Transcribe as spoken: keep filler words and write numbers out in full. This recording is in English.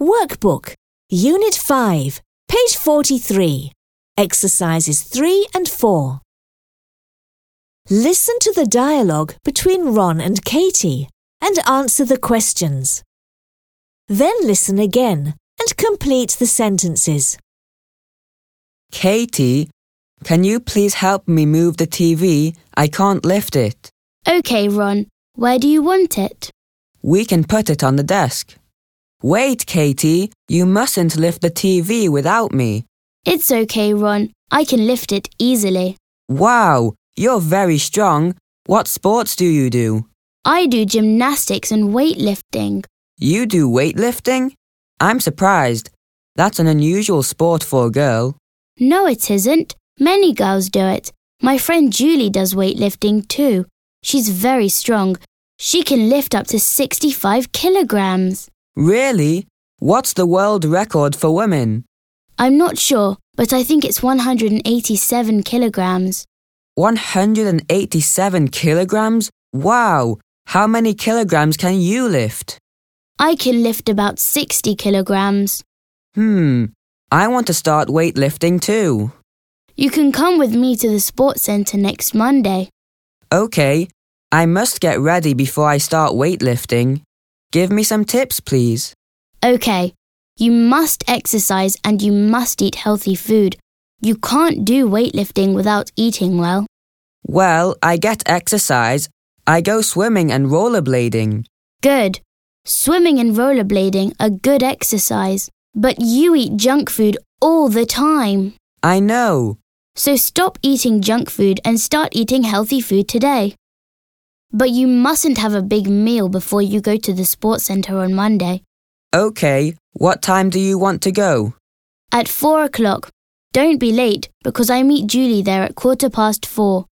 Workbook, Unit five, page forty-three, Exercises three and four. Listen to the dialogue between Ron and Katie and answer the questions. Then listen again and complete the sentences. Katie, can you please help me move the T V? I can't lift it. OK, Ron. Where do you want it? We can put it on the desk. Wait, Katie, you mustn't lift the T V without me. It's OK, Ron. I can lift it easily. Wow, you're very strong. What sports do you do? I do gymnastics and weightlifting. You do weightlifting? I'm surprised. That's an unusual sport for a girl. No, it isn't. Many girls do it. My friend Julie does weightlifting too. She's very strong. She can lift up to sixty-five kilograms. Really? What's the world record for women? I'm not sure, but I think it's one hundred eighty-seven kilograms. one hundred eighty-seven kilograms? Wow! How many kilograms can you lift? I can lift about sixty kilograms. Hmm, I want to start weightlifting too. You can come with me to the sports centre next Monday. OK, I must get ready before I start weightlifting. Give me some tips, please. OK, you must exercise and you must eat healthy food. You can't do weightlifting without eating well. Well, I get exercise. I go swimming and rollerblading. Good. Swimming and rollerblading are good exercise, but you eat junk food all the time. I know. So stop eating junk food and start eating healthy food today. But you mustn't have a big meal before you go to the sports centre on Monday. OK, what time do you want to go? At four o'clock. Don't be late because I meet Julie there at quarter past four.